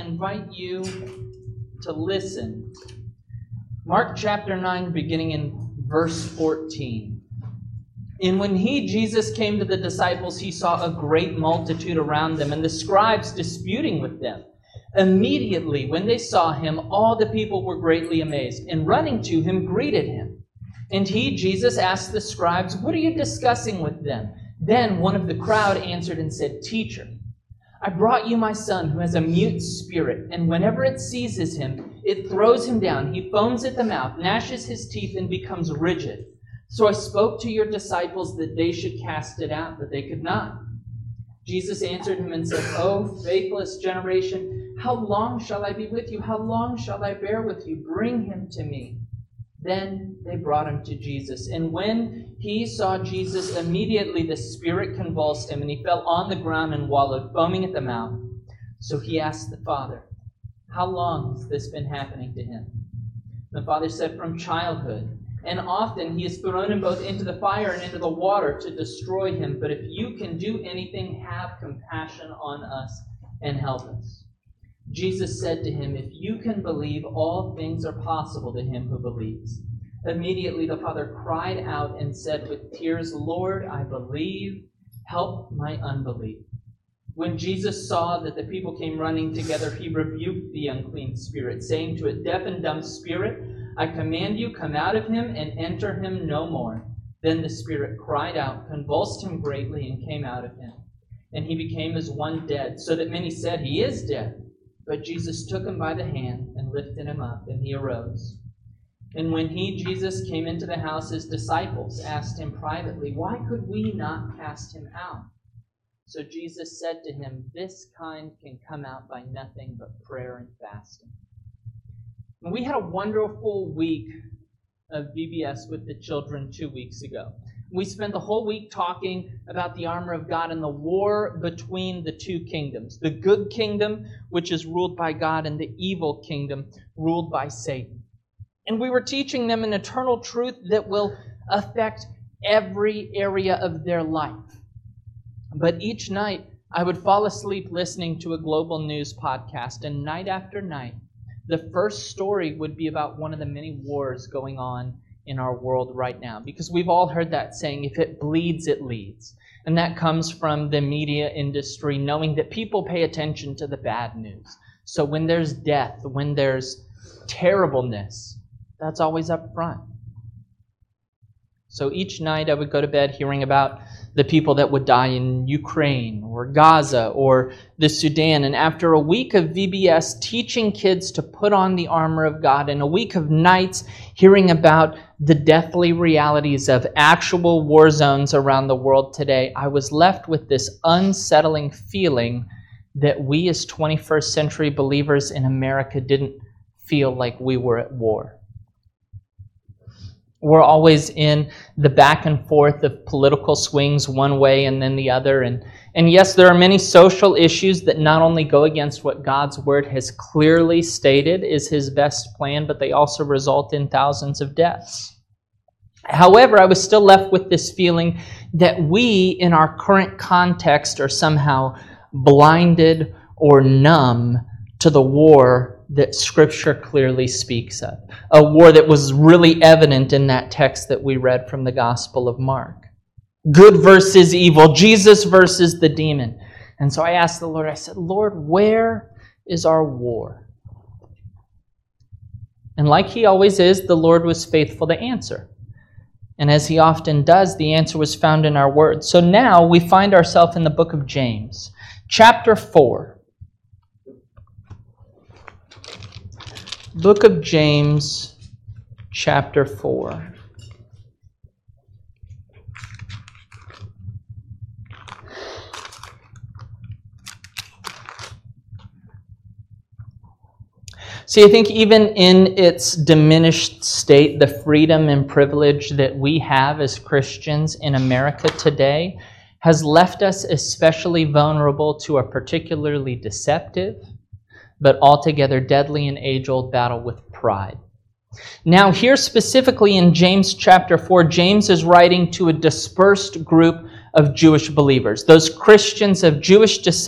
invite you to listen. Mark chapter 9, beginning in verse 14. And when Jesus came to the disciples, he saw a great multitude around them, and the scribes disputing with them. Immediately, when they saw him, all the people were greatly amazed, and running to him, greeted him. And he, Jesus, asked the scribes, "What are you discussing with them?" Then one of the crowd answered and said, "Teacher, I brought you my son who has a mute spirit, and whenever it seizes him, it throws him down. He foams at the mouth, gnashes his teeth, and becomes rigid. So I spoke to your disciples that they should cast it out, but they could not." Jesus answered him and said, "O faithless generation, how long shall I be with you? How long shall I bear with you? Bring him to me." Then they brought him to Jesus. And when he saw Jesus, immediately the spirit convulsed him, and he fell on the ground and wallowed, foaming at the mouth. So he asked the father, "How long has this been happening to him?" The father said, "From childhood. And often he has thrown him both into the fire and into the water to destroy him. But if you can do anything, have compassion on us and help us." Jesus said to him, "If you can believe, all things are possible to him who believes." Immediately the father cried out and said with tears, "Lord, I believe. Help my unbelief." When Jesus saw that the people came running together, he rebuked the unclean spirit, saying to it, "Deaf and dumb spirit, I command you, come out of him and enter him no more." Then the spirit cried out, convulsed him greatly, and came out of him. And he became as one dead, so that many said, "He is dead." But Jesus took him by the hand and lifted him up, and he arose. And when Jesus, came into the house, his disciples asked him privately, "Why could we not cast him out?" So Jesus said to him, "This kind can come out by nothing but prayer and fasting." And we had a wonderful week of VBS with the children 2 weeks ago. We spent the whole week talking about the armor of God and the war between the two kingdoms. The good kingdom, which is ruled by God, and the evil kingdom, ruled by Satan. And we were teaching them an eternal truth that will affect every area of their life. But each night, I would fall asleep listening to a global news podcast, and night after night, the first story would be about one of the many wars going on in our world right now. Because we've all heard that saying, if it bleeds, it leads. And that comes from the media industry, knowing that people pay attention to the bad news. So when there's death, when there's terribleness, that's always up front. So each night I would go to bed hearing about the people that would die in Ukraine or Gaza or the Sudan. And after a week of VBS teaching kids to put on the armor of God, and a week of nights hearing about the deathly realities of actual war zones around the world today, I was left with this unsettling feeling that we as 21st century believers in America didn't feel like we were at war. We're always in the back and forth of political swings one way and then the other. And yes, there are many social issues that not only go against what God's Word has clearly stated is His best plan, but they also result in thousands of deaths. However, I was still left with this feeling that we, in our current context, are somehow blinded or numb to the war that Scripture clearly speaks of. A war that was really evident in that text that we read from the Gospel of Mark. Good versus evil, Jesus versus the demon. And so I asked the Lord, I said, "Lord, where is our war?" And like He always is, the Lord was faithful to answer. And as He often does, the answer was found in our Word. So now we find ourselves in the book of James, chapter 4. Book of James, chapter 4. See, I think even in its diminished state, the freedom and privilege that we have as Christians in America today has left us especially vulnerable to a particularly deceptive, but altogether deadly and age-old battle with pride. Now, here specifically in James chapter 4, James is writing to a dispersed group of Jewish believers, those Christians of Jewish descent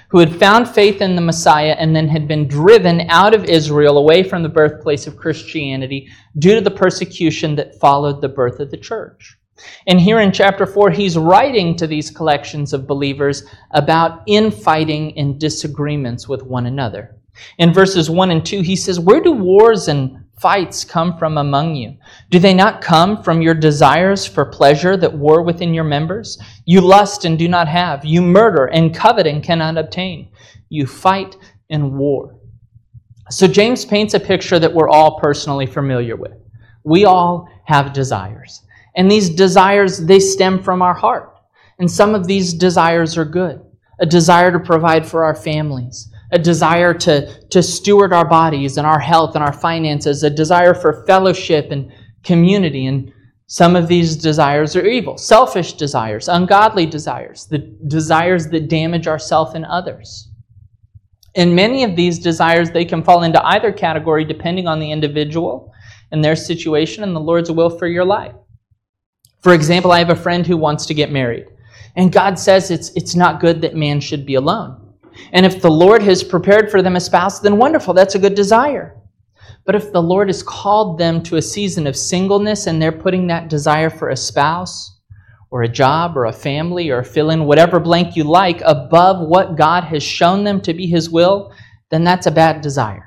who had found faith in the Messiah and then had been driven out of Israel away from the birthplace of Christianity due to the persecution that followed the birth of the church. And here in chapter 4, he's writing to these collections of believers about infighting and disagreements with one another. In verses 1 and 2, he says, "Where do wars and fights come from among you? Do they not come from your desires for pleasure that war within your members? You lust and do not have. You murder and covet and cannot obtain. You fight and war." So James paints a picture that we're all personally familiar with. We all have desires. And these desires, they stem from our heart. And some of these desires are good. A desire to provide for our families. A desire to steward our bodies and our health and our finances. A desire for fellowship and community. And some of these desires are evil. Selfish desires, ungodly desires. The desires that damage ourselves and others. And many of these desires, they can fall into either category depending on the individual and their situation and the Lord's will for your life. For example, I have a friend who wants to get married. And God says it's not good that man should be alone. And if the Lord has prepared for them a spouse, then wonderful, that's a good desire. But if the Lord has called them to a season of singleness and they're putting that desire for a spouse or a job or a family or fill in whatever blank you like above what God has shown them to be His will, then that's a bad desire.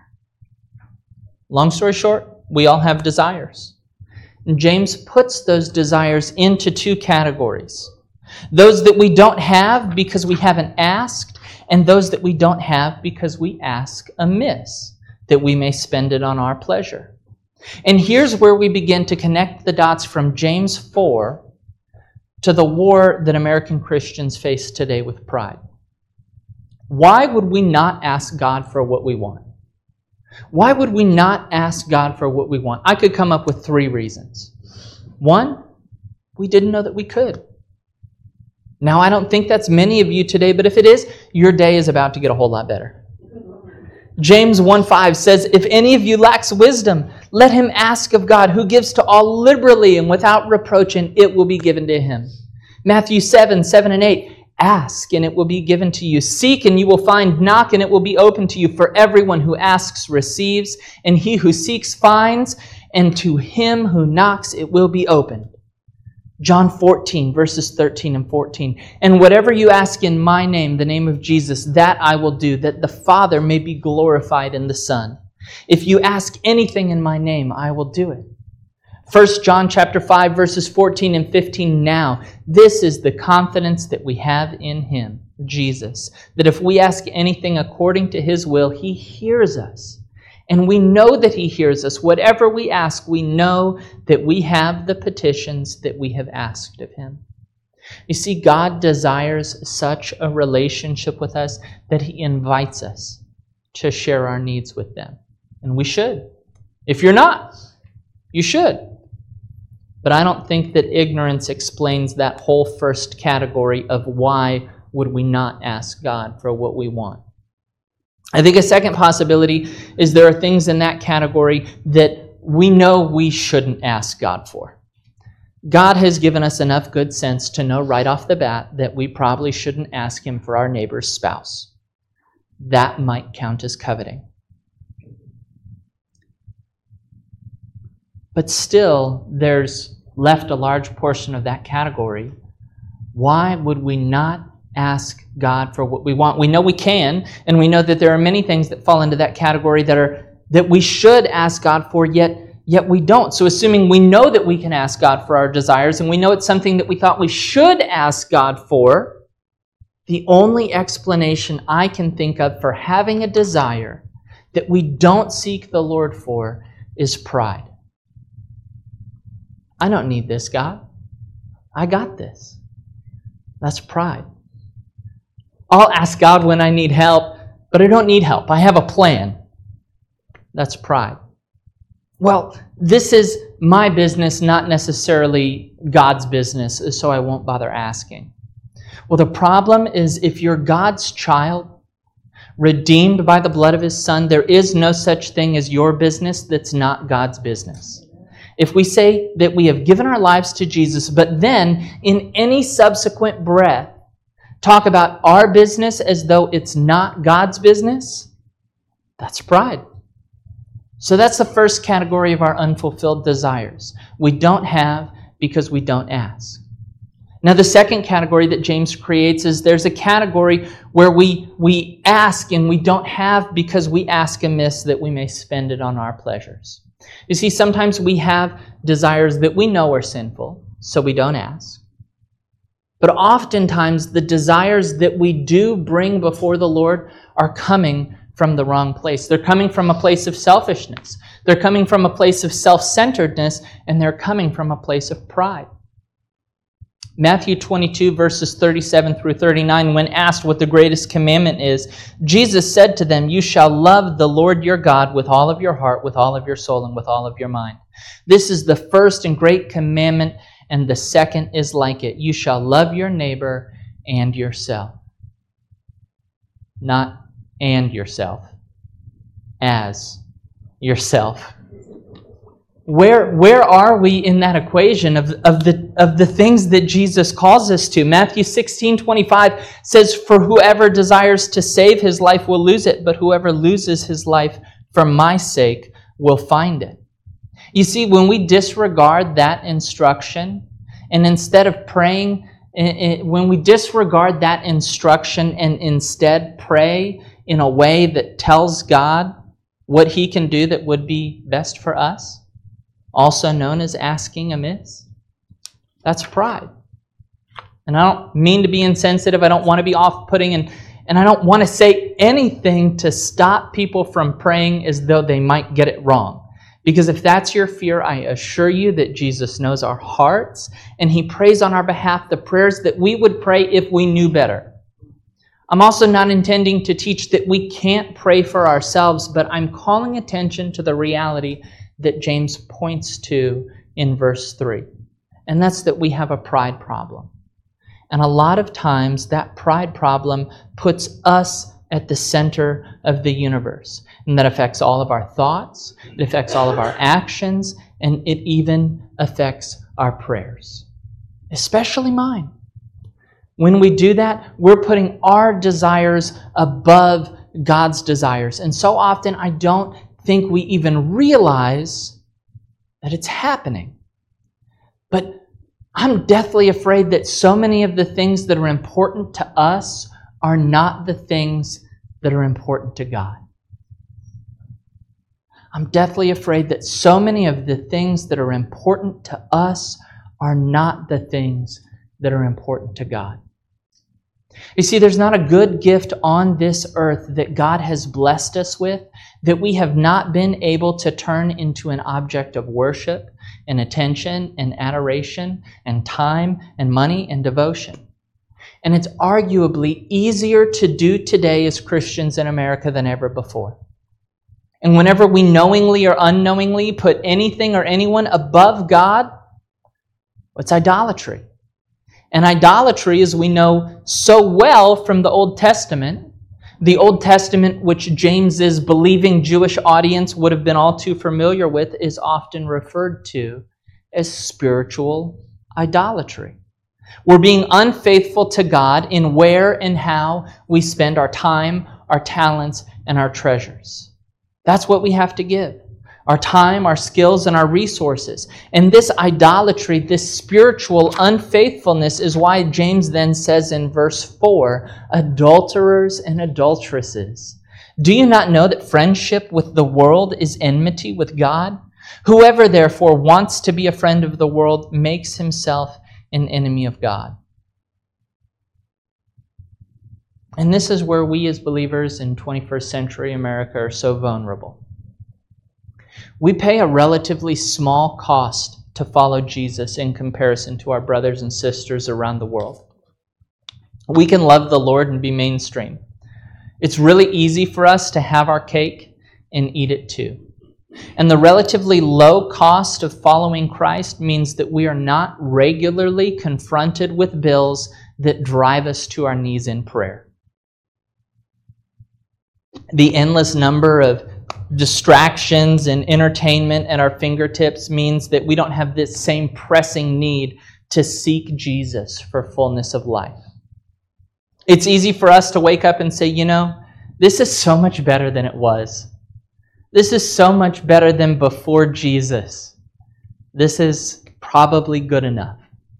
Long story short, we all have desires. And James puts those desires into two categories. Those that we don't have because we haven't asked, and those that we don't have because we ask amiss, that we may spend it on our pleasure. And here's where we begin to connect the dots from James 4 to the war that American Christians face today with pride. Why would we not ask God for what we want? Why would we not ask God for what we want? I could come up with 3 reasons. 1, we didn't know that we could. Now, I don't think that's many of you today, but if it is, your day is about to get a whole lot better. James 1:5 says, "If any of you lacks wisdom, let him ask of God, who gives to all liberally and without reproach, and it will be given to him." Matthew 7:7 and 8, "Ask, and it will be given to you. Seek, and you will find. Knock, and it will be open to you. For everyone who asks receives, and he who seeks finds, and to him who knocks it will be opened." John 14, verses 13 and 14. "And whatever you ask in my name, the name of Jesus, that I will do, that the Father may be glorified in the Son. If you ask anything in my name, I will do it." 1 John chapter 5, verses 14 and 15. "Now, this is the confidence that we have in him, Jesus, that if we ask anything according to his will, he hears us. And we know that he hears us. Whatever we ask, we know that we have the petitions that we have asked of him." You see, God desires such a relationship with us that he invites us to share our needs with them. And we should. If you're not, you should. But I don't think that ignorance explains that whole first category of why would we not ask God for what we want. I think a second possibility is there are things in that category that we know we shouldn't ask God for. God has given us enough good sense to know right off the bat that we probably shouldn't ask him for our neighbor's spouse. That might count as coveting. But still, there's left a large portion of that category. Why would we not ask God for what we want? We know we can, and we know that there are many things that fall into that category that we should ask God for, yet we don't. So assuming we know that we can ask God for our desires, and we know it's something that we thought we should ask God for, the only explanation I can think of for having a desire that we don't seek the Lord for is pride. I don't need this, God. I got this. That's pride. I'll ask God when I need help, but I don't need help. I have a plan. That's pride. Well, this is my business, not necessarily God's business, so I won't bother asking. Well, the problem is if you're God's child, redeemed by the blood of his Son, there is no such thing as your business that's not God's business. If we say that we have given our lives to Jesus, but then in any subsequent breath talk about our business as though it's not God's business, that's pride. So that's the first category of our unfulfilled desires. We don't have because we don't ask. Now, the second category that James creates is there's a category where we ask and we don't have because we ask amiss that we may spend it on our pleasures. You see, sometimes we have desires that we know are sinful, so we don't ask. But oftentimes, the desires that we do bring before the Lord are coming from the wrong place. They're coming from a place of selfishness. They're coming from a place of self-centeredness, and they're coming from a place of pride. Matthew 22, verses 37 through 39, when asked what the greatest commandment is, Jesus said to them, "You shall love the Lord your God with all of your heart, with all of your soul, and with all of your mind. This is the first and great commandment, and the second is like it. You shall love your neighbor and yourself." Not and yourself, as yourself. Where are we in that equation of the things that Jesus calls us to? Matthew 16:25 says, "For whoever desires to save his life will lose it, but whoever loses his life for my sake will find it." You see, when we disregard that instruction, and instead of praying, when we disregard that instruction and instead pray in a way that tells God what He can do that would be best for us, also known as asking amiss, that's pride. And I don't mean to be insensitive. I don't want to be off-putting, and I don't want to say anything to stop people from praying as though they might get it wrong. Because if that's your fear, I assure you that Jesus knows our hearts, and He prays on our behalf the prayers that we would pray if we knew better. I'm also not intending to teach that we can't pray for ourselves, but I'm calling attention to the reality that James points to in verse 3. And that's that we have a pride problem. And a lot of times that pride problem puts us at the center of the universe. And that affects all of our thoughts, it affects all of our actions, and it even affects our prayers. Especially mine. When we do that, we're putting our desires above God's desires. And so often I don't think we even realize that it's happening. But I'm deathly afraid that so many of the things that are important to us are not the things that are important to God. I'm deathly afraid that so many of the things that are important to us are not the things that are important to God. You see, there's not a good gift on this earth that God has blessed us with that we have not been able to turn into an object of worship and attention and adoration and time and money and devotion. And it's arguably easier to do today as Christians in America than ever before. And whenever we knowingly or unknowingly put anything or anyone above God, it's idolatry. And idolatry, as we know so well from the Old Testament, the Old Testament, which James's believing Jewish audience would have been all too familiar with, is often referred to as spiritual idolatry. We're being unfaithful to God in where and how we spend our time, our talents, and our treasures. That's what we have to give. Our time, our skills, and our resources. And this idolatry, this spiritual unfaithfulness is why James then says in verse 4, adulterers and adulteresses. Do you not know that friendship with the world is enmity with God? Whoever therefore wants to be a friend of the world makes himself an enemy of God. And this is where we as believers in 21st century America are so vulnerable. We pay a relatively small cost to follow Jesus in comparison to our brothers and sisters around the world. We can love the Lord and be mainstream. It's really easy for us to have our cake and eat it too. And the relatively low cost of following Christ means that we are not regularly confronted with bills that drive us to our knees in prayer. The endless number of distractions and entertainment at our fingertips means that we don't have this same pressing need to seek Jesus for fullness of life. It's easy for us to wake up and say, this is so much better than it was. This is so much better than before Jesus. This is probably good enough.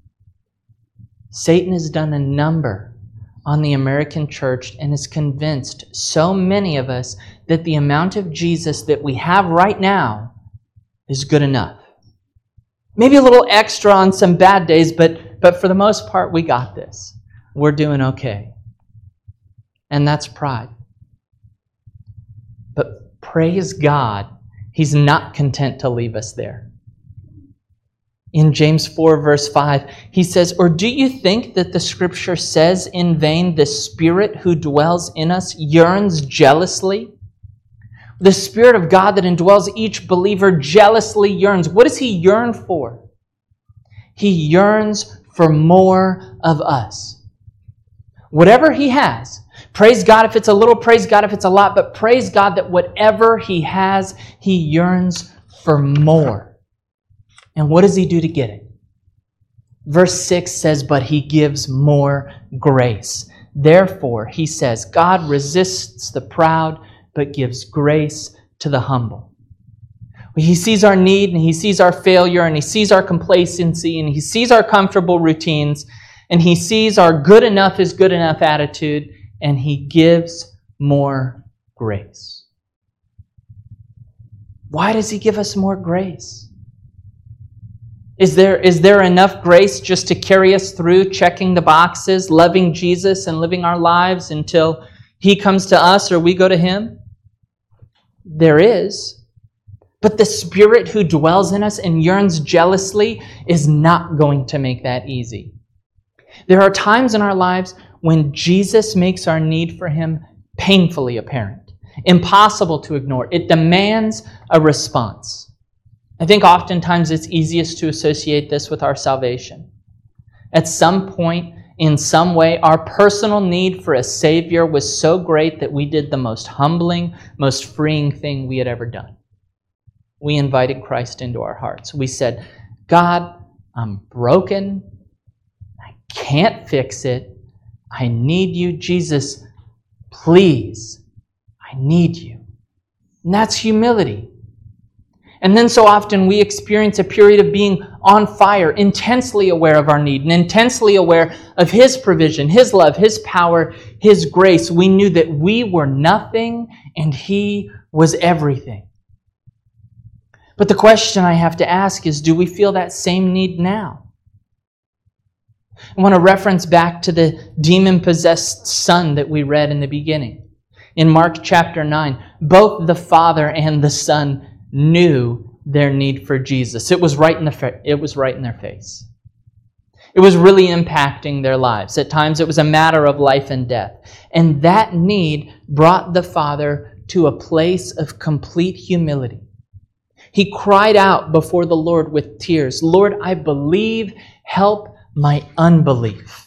Satan has done a number on the American church and has convinced so many of us that the amount of Jesus that we have right now is good enough. Maybe a little extra on some bad days, but for the most part, we got this. We're doing okay. And that's pride. But praise God, He's not content to leave us there. In James 4, verse 5, he says, "Or do you think that the Scripture says in vain, the Spirit who dwells in us yearns jealously?" The Spirit of God that indwells each believer jealously yearns. What does He yearn for? He yearns for more of us. Whatever He has, praise God if it's a little, praise God if it's a lot, but praise God that whatever He has, He yearns for more. And what does He do to get it? Verse 6 says, "But He gives more grace. Therefore," he says, "God resists the proud, but gives grace to the humble." He sees our need, and He sees our failure, and He sees our complacency, and He sees our comfortable routines, and He sees our good enough is good enough attitude, and He gives more grace. Why does He give us more grace? Is there enough grace just to carry us through checking the boxes, loving Jesus and living our lives until He comes to us or we go to Him? There is. But the Spirit who dwells in us and yearns jealously is not going to make that easy. There are times in our lives when Jesus makes our need for Him painfully apparent, impossible to ignore. It demands a response. I think oftentimes it's easiest to associate this with our salvation. At some point, in some way, our personal need for a Savior was so great that we did the most humbling, most freeing thing we had ever done. We invited Christ into our hearts. We said, "God, I'm broken. I can't fix it. I need you. Jesus, please, I need you." And that's humility. And then so often we experience a period of being on fire, intensely aware of our need and intensely aware of His provision, His love, His power, His grace. We knew that we were nothing and He was everything. But the question I have to ask is, do we feel that same need now? I want to reference back to the demon-possessed son that we read in the beginning. In Mark chapter 9, both the Father and the Son knew their need for Jesus. It was right in their face. It was really impacting their lives. At times it was a matter of life and death. And that need brought the Father to a place of complete humility. He cried out before the Lord with tears, "Lord, I believe, help my unbelief."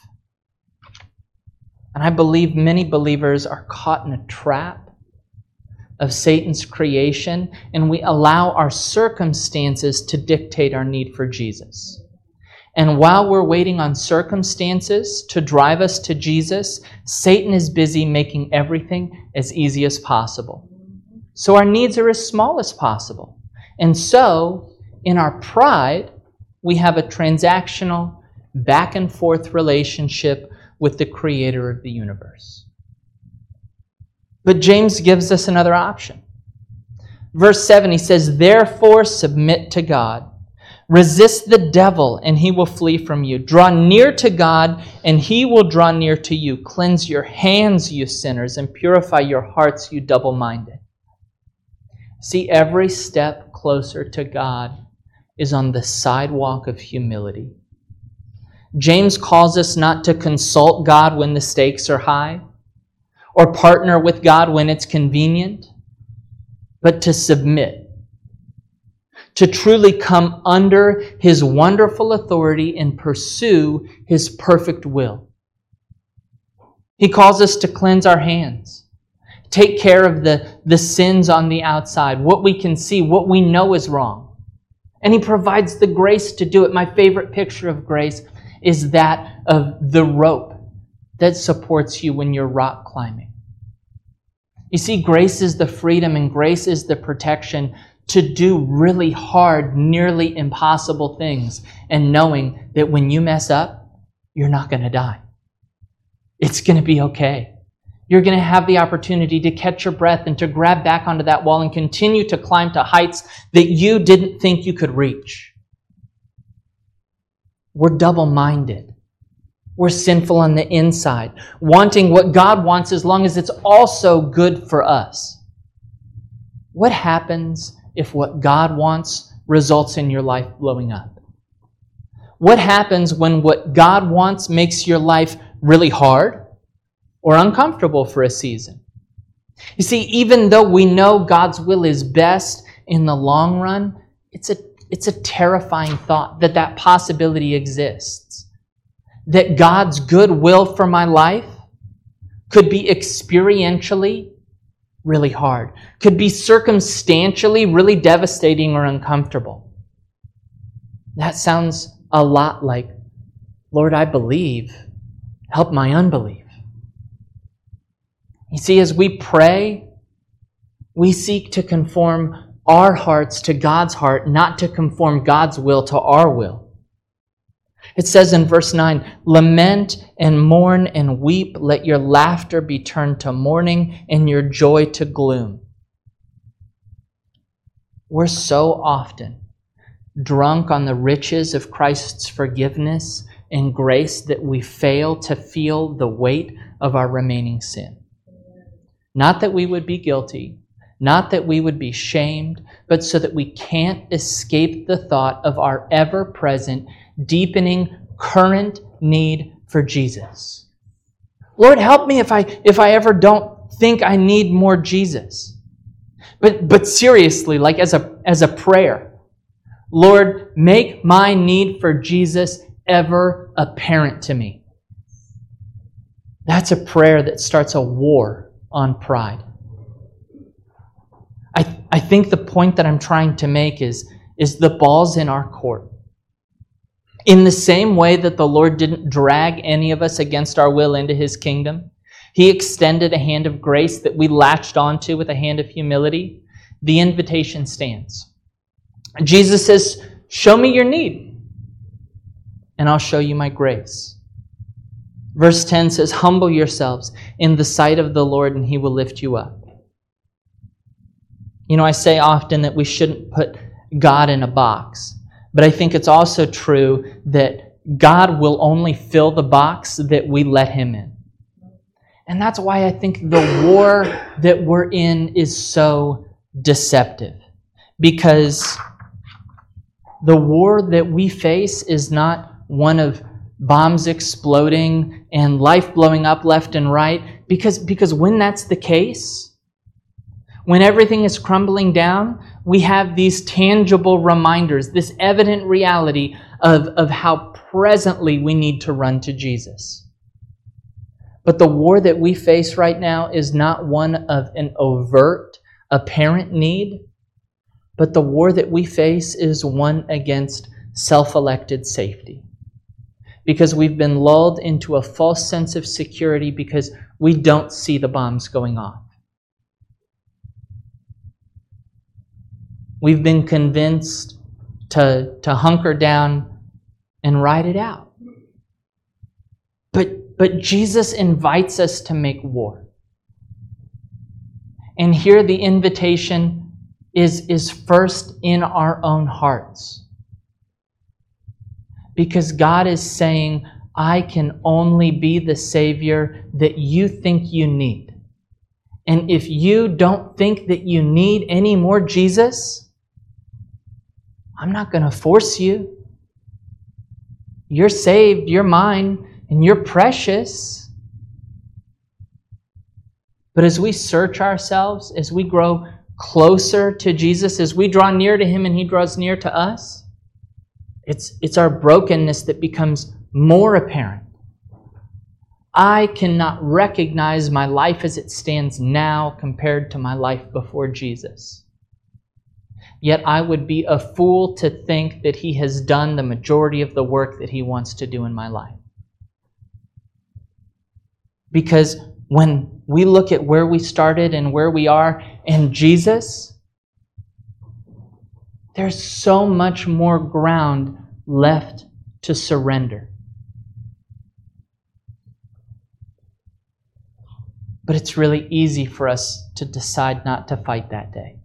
And I believe many believers are caught in a trap of Satan's creation, and we allow our circumstances to dictate our need for Jesus. And while we're waiting on circumstances to drive us to Jesus, Satan is busy making everything as easy as possible. So our needs are as small as possible. And so, in our pride, we have a transactional, back and forth relationship with the Creator of the universe. But James gives us another option. Verse 7, he says, "Therefore submit to God. Resist the devil, and he will flee from you. Draw near to God, and He will draw near to you. Cleanse your hands, you sinners, and purify your hearts, you double-minded." See, every step closer to God is on the sidewalk of humility. James calls us not to consult God when the stakes are high, or partner with God when it's convenient, but to submit, to truly come under His wonderful authority and pursue His perfect will. He calls us to cleanse our hands, take care of the sins on the outside, what we can see, what we know is wrong. And He provides the grace to do it. My favorite picture of grace is that of the rope that supports you when you're rock climbing. You see, grace is the freedom and grace is the protection to do really hard, nearly impossible things, and knowing that when you mess up, you're not going to die. It's going to be okay. You're going to have the opportunity to catch your breath and to grab back onto that wall and continue to climb to heights that you didn't think you could reach. We're double-minded. We're sinful on the inside, wanting what God wants as long as it's also good for us. What happens if what God wants results in your life blowing up? What happens when what God wants makes your life really hard or uncomfortable for a season? You see, even though we know God's will is best in the long run, it's a terrifying thought that that possibility exists. That God's good will for my life could be experientially really hard, could be circumstantially really devastating or uncomfortable. That sounds a lot like, Lord, I believe, help my unbelief. You see, as we pray, we seek to conform our hearts to God's heart, not to conform God's will to our will. It says in verse 9, lament and mourn and weep. Let your laughter be turned to mourning and your joy to gloom. We're so often drunk on the riches of Christ's forgiveness and grace that we fail to feel the weight of our remaining sin. Not that we would be guilty, not that we would be shamed, but so that we can't escape the thought of our ever-present, deepening, current need for Jesus. Lord, help me if I ever don't think I need more Jesus. But seriously, like as a prayer, Lord, make my need for Jesus ever apparent to me. That's a prayer that starts a war on pride. I think the point that I'm trying to make is the ball's in our court. In the same way that the Lord didn't drag any of us against our will into His kingdom, He extended a hand of grace that we latched onto with a hand of humility. The invitation stands. Jesus says, show me your need, and I'll show you my grace. Verse 10 says, humble yourselves in the sight of the Lord, and He will lift you up. You know, I say often that we shouldn't put God in a box, but I think it's also true that God will only fill the box that we let Him in. And that's why I think the war that we're in is so deceptive. Because the war that we face is not one of bombs exploding and life blowing up left and right. Because when that's the case, when everything is crumbling down, we have these tangible reminders, this evident reality of how presently we need to run to Jesus. But the war that we face right now is not one of an overt, apparent need, but the war that we face is one against self-elected safety. Because we've been lulled into a false sense of security because we don't see the bombs going off. We've been convinced to hunker down and ride it out. But Jesus invites us to make war. And here the invitation is first in our own hearts. Because God is saying, I can only be the Savior that you think you need. And if you don't think that you need any more Jesus, I'm not going to force you. You're saved, you're mine, and you're precious. But as we search ourselves, as we grow closer to Jesus, as we draw near to Him and He draws near to us, it's our brokenness that becomes more apparent. I cannot recognize my life as it stands now compared to my life before Jesus. Yet I would be a fool to think that He has done the majority of the work that He wants to do in my life. Because when we look at where we started and where we are in Jesus, there's so much more ground left to surrender. But it's really easy for us to decide not to fight that day.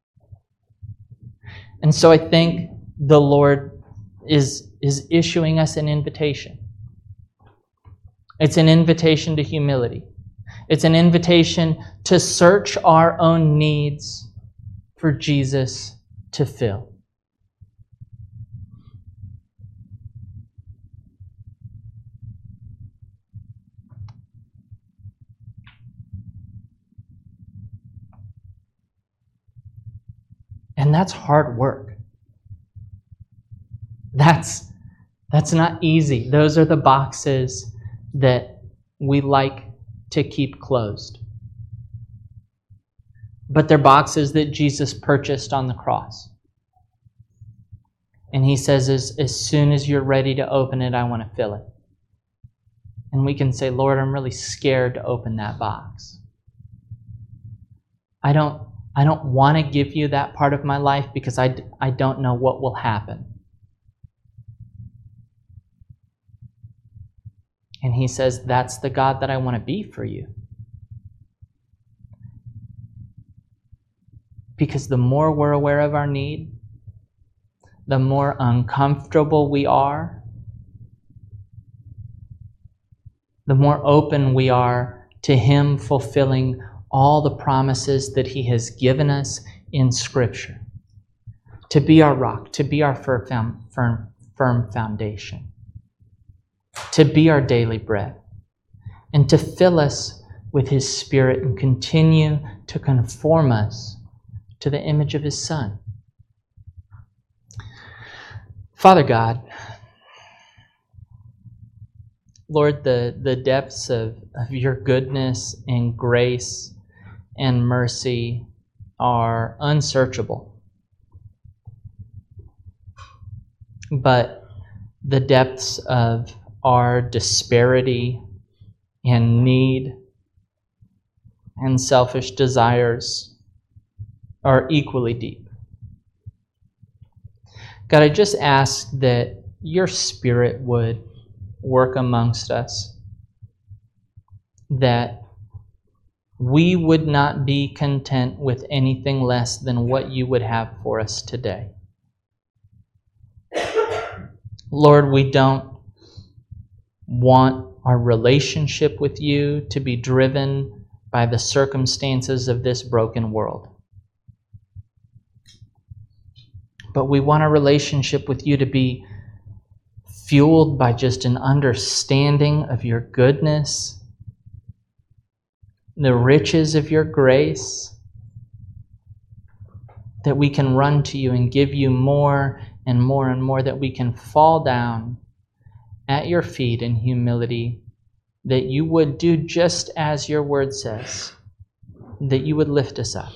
And so I think the Lord is issuing us an invitation. It's an invitation to humility. It's an invitation to search our own needs for Jesus to fill. And that's hard work. That's not easy. Those are the boxes that we like to keep closed. But they're boxes that Jesus purchased on the cross. And he says, as soon as you're ready to open it, I want to fill it. And we can say, Lord, I'm really scared to open that box. I don't want to give you that part of my life because I don't know what will happen. And he says, that's the God that I want to be for you. Because the more we're aware of our need, the more uncomfortable we are, the more open we are to him fulfilling all the promises that he has given us in Scripture. To be our rock, to be our firm foundation. To be our daily bread. And to fill us with his Spirit and continue to conform us to the image of his Son. Father God, Lord, the depths of your goodness and grace and mercy are unsearchable. But the depths of our disparity and need and selfish desires are equally deep. God, I just ask that your Spirit would work amongst us, that we would not be content with anything less than what you would have for us today. Lord, we don't want our relationship with you to be driven by the circumstances of this broken world. But we want our relationship with you to be fueled by just an understanding of your goodness, the riches of your grace, that we can run to you and give you more and more and more, that we can fall down at your feet in humility, that you would do just as your word says, that you would lift us up.